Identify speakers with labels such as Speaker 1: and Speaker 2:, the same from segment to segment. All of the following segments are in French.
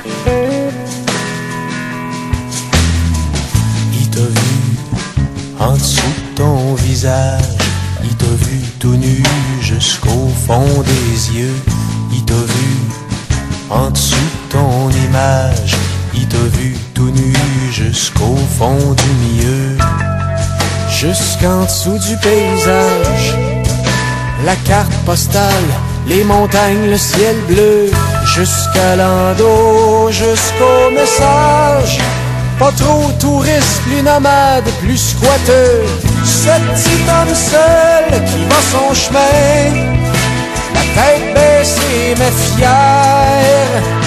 Speaker 1: Il t'a vu en dessous de ton visage, il t'a vu tout nu jusqu'au fond des yeux. Il t'a vu en dessous de ton image, il t'a vu tout nu jusqu'au fond du milieu. Jusqu'en dessous du paysage, la carte postale, les montagnes, le ciel bleu, jusqu'à l'endos, jusqu'au message. Pas trop touriste, plus nomade, plus squatteux. Ce petit homme seul qui va son chemin, la tête baissée mais fier.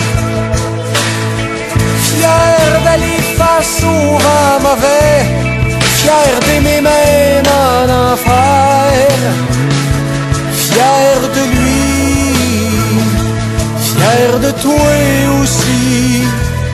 Speaker 1: Fier d'aller face au vent mauvais, fier d'aimer même en enfer. Fier de lui, fier de toi aussi.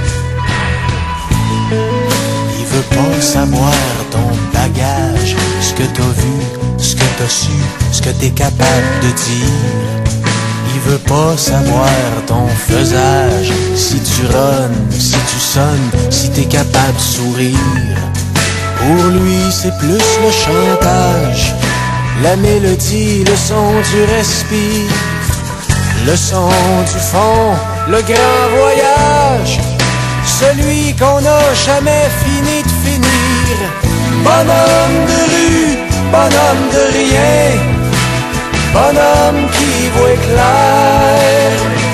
Speaker 1: Il veut pas savoir ton bagage, ce que t'as vu, ce que t'as su, ce que t'es capable de dire. Il veut pas savoir ton faisage, si tu runnes, si tu sonnes, si t'es capable de sourire. Pour lui c'est plus le chantage, la mélodie, le son du respire, le son du fond, le grand voyage, celui qu'on n'a jamais fini de finir. Bonhomme de rue, bonhomme de rien, bonhomme qui voit clair.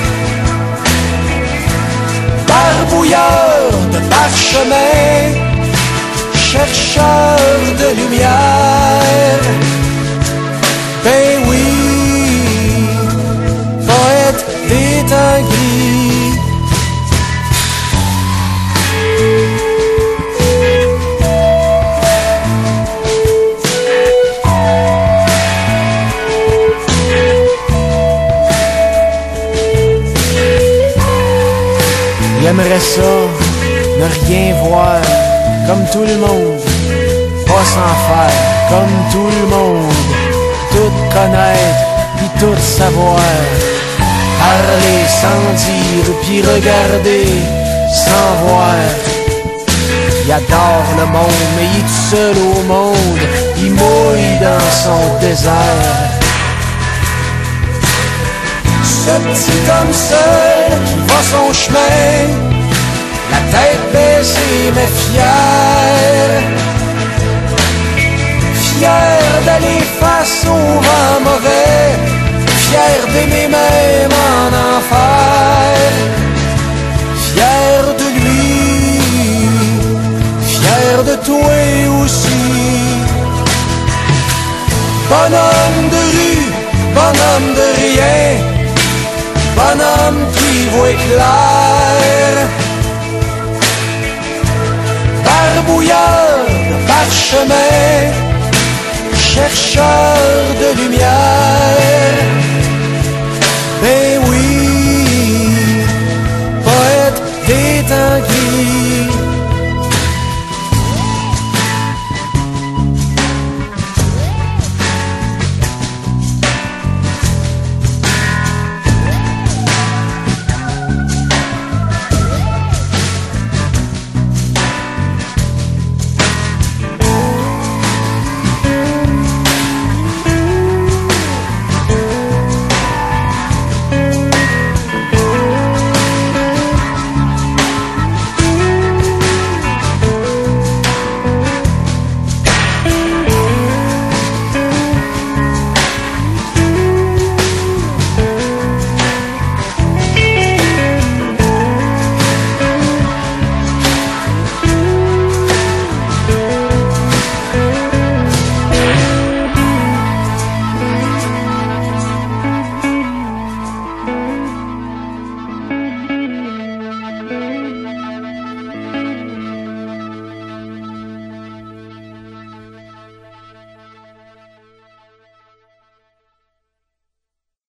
Speaker 1: Barbouilleur de parchemin, chercheur de lumière. Ben oui, poète des temps gris. Il aimerait ça, ne rien voir, comme tout le monde, pas s'en faire, comme tout le monde, tout connaître, puis tout savoir, parler sans dire, puis regarder sans voir. Il adore le monde, mais il est tout seul au monde, il mouille dans son désert. Ce petit homme seul qui va son chemin, la tête baissée mais fier. Fier d'aller face au vent mauvais, fier d'aimer même en enfer. Fier de lui, fier de toi aussi. Bonhomme de rue, bonhomme de rien, bonhomme qui voit clair. Barbouilleur de parchemin, chercheur de lumière. Ben oui, poète des temps